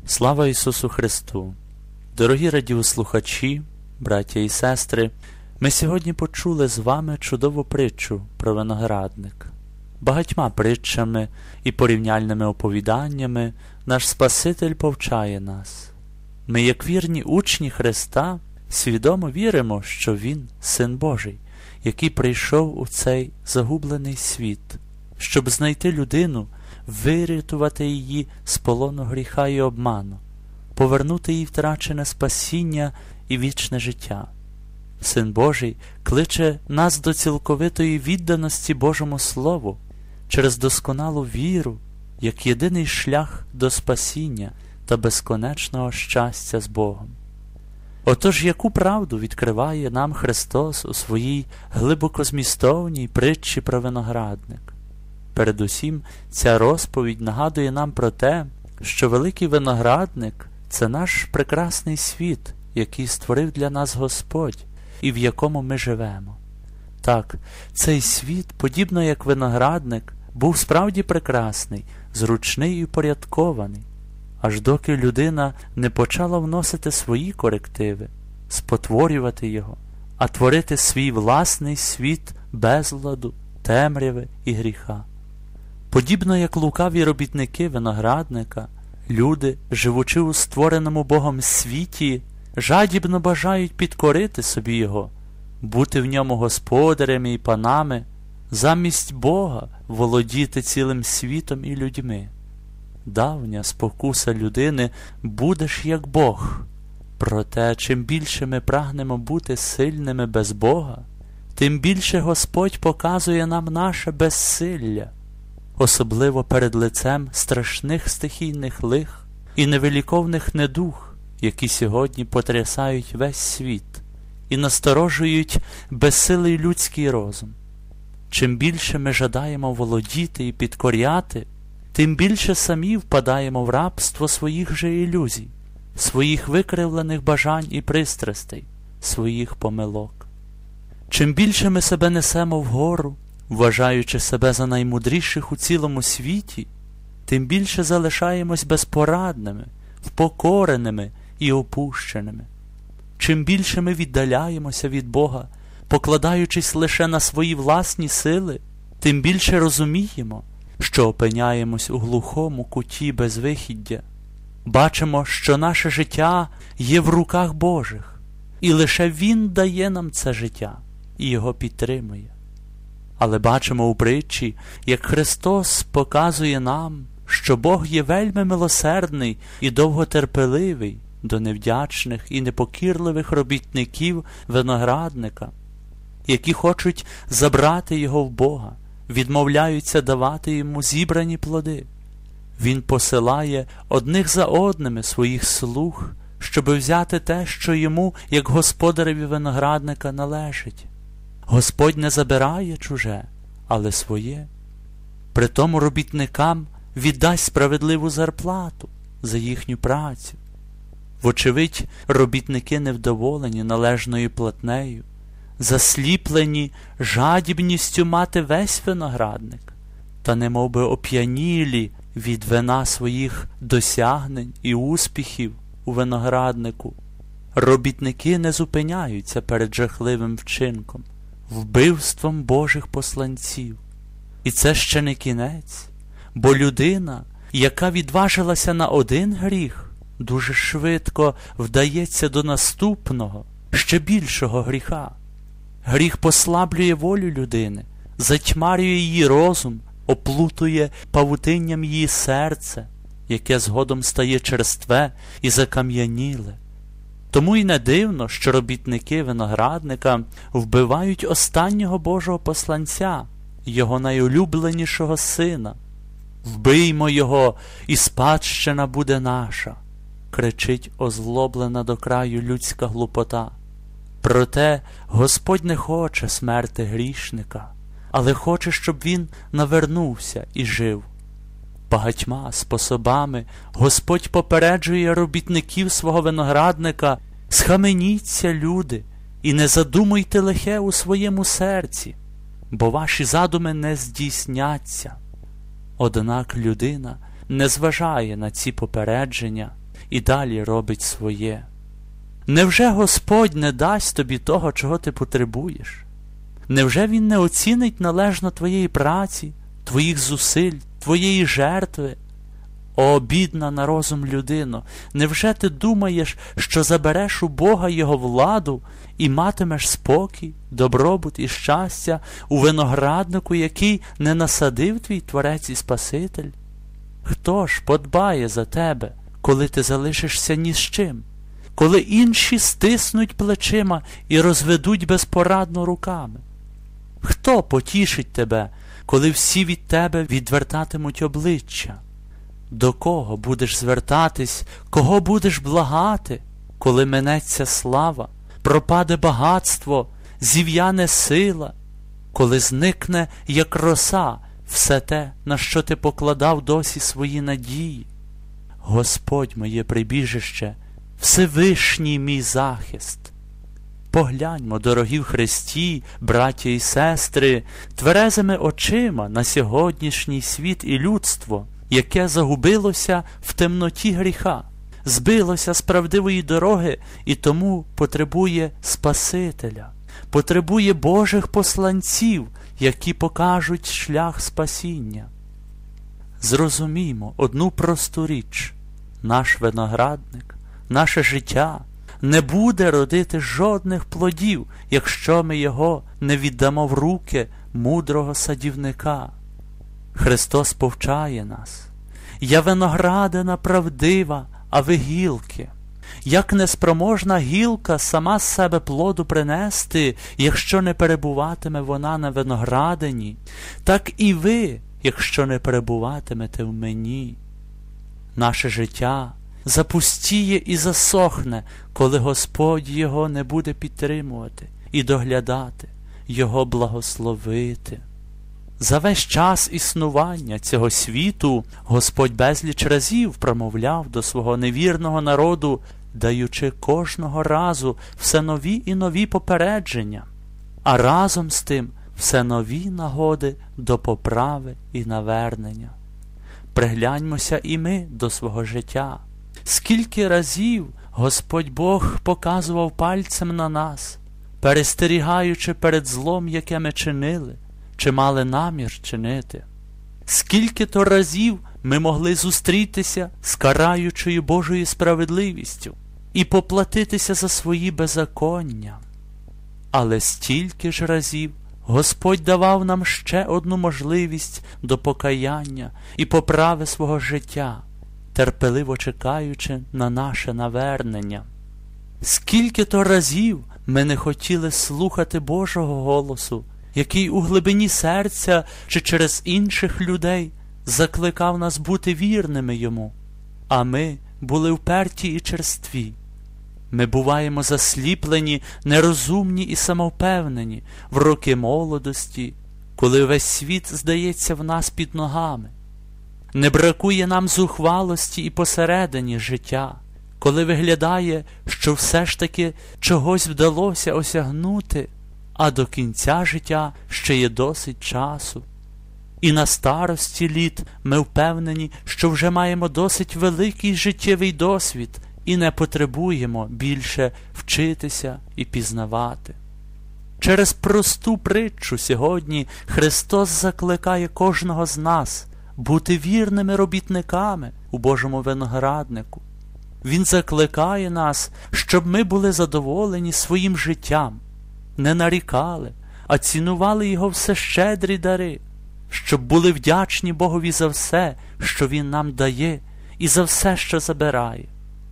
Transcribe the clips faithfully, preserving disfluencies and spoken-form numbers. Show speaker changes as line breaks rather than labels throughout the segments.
Слава Ісусу Христу! Дорогі радіослухачі, браття і сестри, ми сьогодні почули з вами чудову притчу про виноградник. Багатьма притчами і порівняльними оповіданнями наш Спаситель повчає нас. Ми, як вірні учні Христа, свідомо віримо, що Він – Син Божий, який прийшов у цей загублений світ, щоб знайти людину, вирятувати її з полону гріха і обману, повернути їй втрачене спасіння і вічне життя. Син Божий кличе нас до цілковитої відданості Божому Слову через досконалу віру, як єдиний шлях до спасіння та безконечного щастя з Богом. Отож, яку правду відкриває нам Христос у своїй глибокозмістовній притчі про виноградник? Передусім, ця розповідь нагадує нам про те, що великий виноградник – це наш прекрасний світ, який створив для нас Господь і в якому ми живемо. Так, цей світ, подібно як виноградник, був справді прекрасний, зручний і упорядкований, аж доки людина не почала вносити свої корективи, спотворювати його, а творити свій власний світ безладу, темряви і гріха. Подібно як лукаві робітники виноградника, люди, живучи у створеному Богом світі, жадібно бажають підкорити собі його, бути в ньому господарями і панами, замість Бога володіти цілим світом і людьми. Давня спокуса людини «будеш як Бог». Проте, чим більше ми прагнемо бути сильними без Бога, тим більше Господь показує нам наше безсилля, особливо перед лицем страшних стихійних лих і невиліковних недуг, які сьогодні потрясають весь світ і насторожують безсилий людський розум. Чим більше ми жадаємо володіти і підкоряти, тим більше самі впадаємо в рабство своїх же ілюзій, своїх викривлених бажань і пристрастей, своїх помилок. Чим більше ми себе несемо вгору, вважаючи себе за наймудріших у цілому світі, тим більше залишаємось безпорадними, впокореними і опущеними. Чим більше ми віддаляємося від Бога, покладаючись лише на свої власні сили, тим більше розуміємо, що опиняємось у глухому куті безвихіддя. Бачимо, що наше життя є в руках Божих, і лише Він дає нам це життя і його підтримує. Але бачимо у притчі, як Христос показує нам, що Бог є вельми милосердний і довготерпеливий до невдячних і непокірливих робітників виноградника, які хочуть забрати його в Бога, відмовляються давати йому зібрані плоди. Він посилає одних за одними своїх слуг, щоби взяти те, що йому, як господареві виноградника, належить. Господь не забирає чуже, але своє. Притому робітникам віддасть справедливу зарплату за їхню працю. Вочевидь, робітники невдоволені належною платнею, засліплені жадібністю мати весь виноградник, та немовби оп'янілі від вина своїх досягнень і успіхів у винограднику. Робітники не зупиняються перед жахливим вчинком, вбивством Божих посланців. І це ще не кінець, бо людина, яка відважилася на один гріх, дуже швидко вдається до наступного, ще більшого гріха. Гріх послаблює волю людини, затьмарює її розум, оплутує павутинням її серце, яке згодом стає черстве і закам'яніле. Тому й не дивно, що робітники виноградника вбивають останнього Божого посланця, його найулюбленішого сина. «Вбиймо його, і спадщина буде наша», – кричить озлоблена до краю людська глупота. Проте Господь не хоче смерти грішника, але хоче, щоб він навернувся і жив. Багатьма способами Господь попереджує робітників свого виноградника: «Схаменіться, люди, і не задумуйте лихе у своєму серці, бо ваші задуми не здійсняться». Однак людина не зважає на ці попередження і далі робить своє. Невже Господь не дасть тобі того, чого ти потребуєш? Невже Він не оцінить належно твоєї праці, твоїх зусиль, твоєї жертви? О, бідна на розум людино, невже ти думаєш, що забереш у Бога Його владу і матимеш спокій, добробут і щастя у винограднику, який не насадив твій Творець і Спаситель? Хто ж подбає за тебе, коли ти залишишся ні з чим? Коли інші стиснуть плечима і розведуть безпорадно руками? Хто потішить тебе, коли всі від тебе відвертатимуть обличчя? До кого будеш звертатись, кого будеш благати, коли минеться слава, пропаде багатство, зів'яне сила, коли зникне, як роса, все те, на що ти покладав досі свої надії? Господь моє прибіжище, Всевишній мій захист. Погляньмо, дорогі в Христі, браття і сестри, тверезими очима на сьогоднішній світ і людство, яке загубилося в темноті гріха, збилося з правдивої дороги і тому потребує Спасителя, потребує Божих посланців, які покажуть шлях спасіння. Зрозуміймо одну просту річ: наш виноградник, наше життя не буде родити жодних плодів, якщо ми його не віддамо в руки мудрого садівника. Христос повчає нас: «Я виноградина правдива, а ви гілки». Як неспроможна гілка сама з себе плоду принести, якщо не перебуватиме вона на виноградині, так і ви, якщо не перебуватимете в мені. Наше життя запустіє і засохне, коли Господь його не буде підтримувати і доглядати, його благословити. За весь час існування цього світу Господь безліч разів промовляв до свого невірного народу, даючи кожного разу все нові і нові попередження, а разом з тим все нові нагоди до поправи і навернення. Пригляньмося і ми до свого життя. Скільки разів Господь Бог показував пальцем на нас, перестерігаючи перед злом, яке ми чинили, чи мали намір чинити. Скільки то разів ми могли зустрітися з караючою Божою справедливістю і поплатитися за свої беззаконня. Але стільки ж разів Господь давав нам ще одну можливість до покаяння і поправи свого життя, терпеливо чекаючи на наше навернення. Скільки то разів ми не хотіли слухати Божого голосу, який у глибині серця чи через інших людей закликав нас бути вірними Йому, а ми були вперті і черстві. Ми буваємо засліплені, нерозумні і самовпевнені в роки молодості, коли весь світ здається в нас під ногами. Не бракує нам зухвалості і посередині життя, коли виглядає, що все ж таки чогось вдалося осягнути, а до кінця життя ще є досить часу. І на старості літ ми впевнені, що вже маємо досить великий життєвий досвід і не потребуємо більше вчитися і пізнавати. Через просту притчу сьогодні Христос закликає кожного з нас бути вірними робітниками у Божому винограднику. Він закликає нас, щоб ми були задоволені своїм життям, не нарікали, а цінували Його всещедрі дари, щоб були вдячні Богові за все, що Він нам дає, і за все, що забирає.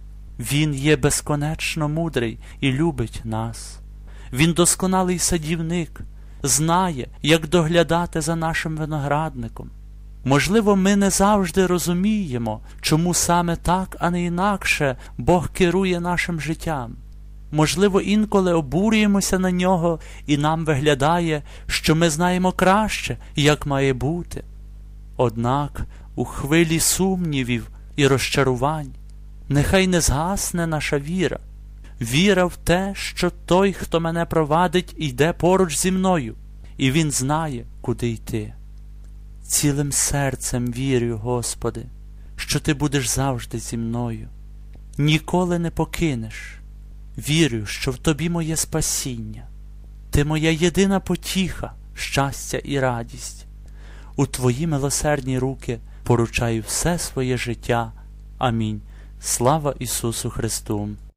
Він є безконечно мудрий і любить нас. Він досконалий садівник, знає, як доглядати за нашим виноградником. Можливо, ми не завжди розуміємо, чому саме так, а не інакше Бог керує нашим життям. Можливо, інколи обурюємося на Нього, і нам виглядає, що ми знаємо краще, як має бути. Однак у хвилі сумнівів і розчарувань нехай не згасне наша віра. Віра в те, що той, хто мене провадить, йде поруч зі мною, і Він знає, куди йти. Цілим серцем вірю, Господи, що Ти будеш завжди зі мною. ніколи не покинеш. Вірю, що в Тобі моє спасіння. Ти моя єдина потіха, щастя і радість. У Твої милосердні руки поручаю все своє життя. Амінь. Слава Ісусу Христу!